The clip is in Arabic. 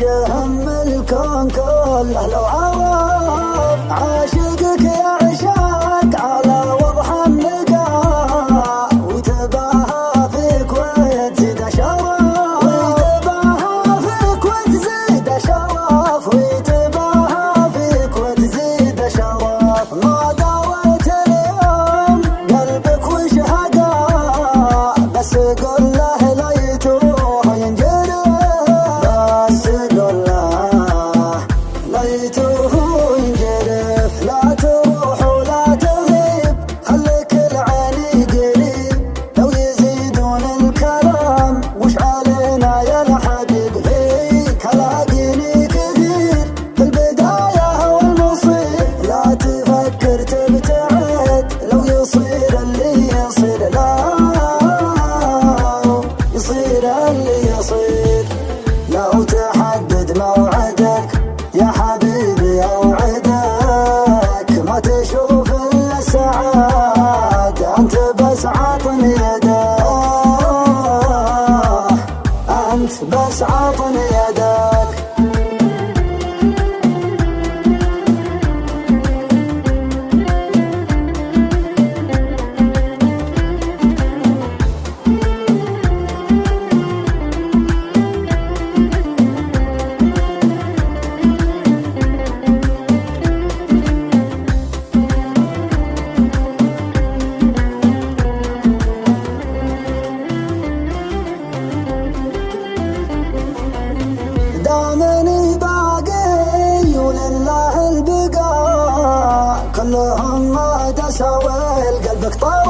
شهم الكون كله لو عرف عاشقك يعشق على وضح النقاء وتباهى فيك وتزيد شرف وتباهى فيك وتزيد شرف وتباهى فيك وتزيد شرف ما داويت اليوم قلبك وش هقى بس قل له ليتوه ينجرف بس قل له ليتوه ينجرف لا تروح ولا تغيب خليك العين قريب لو يزيدون الكلام وش علينا يا الحبيب فيك هلاقيني كثير في البداية والمصير لا تفكر تبتعد لو يصير اللي يصير لا يصير اللي يصير لو تحدد موعدك يا حبيبي اوعدك ما تشوف الا السعادة انت بس عطني يدك انت بس عطني يدك دامني باقي ولله البقاء كلهم ما دسوا قلبك طال